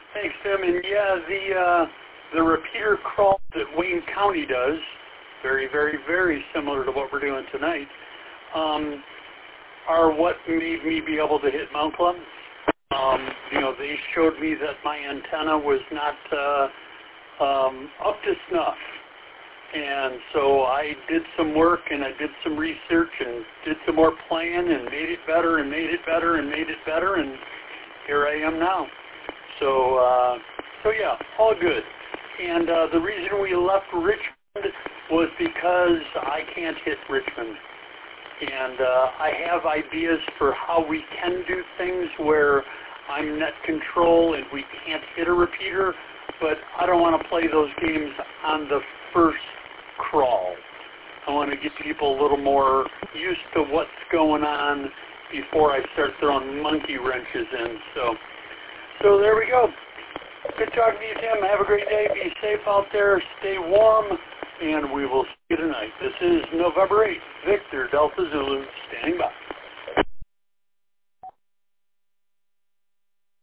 Thanks, Tim. And yeah, the repeater crawl that Wayne County does, very, very, very similar to what we're doing tonight, are what made me be able to hit Mount Clemens. They showed me that my antenna was not up to snuff. And so I did some work and I did some research and did some more playing and made it better and made it better and made it better, and here I am now. So yeah, all good. And the reason we left Richmond was because I can't hit Richmond. And I have ideas for how we can do things where I'm net control and we can't hit a repeater, but I don't want to play those games on the first crawl. I want to get people a little more used to what's going on before I start throwing monkey wrenches in. So there we go. Good talking to you, Tim. Have a great day. Be safe out there. Stay warm, and we will see you tonight. This is November 8th. Victor Delta Zulu standing by.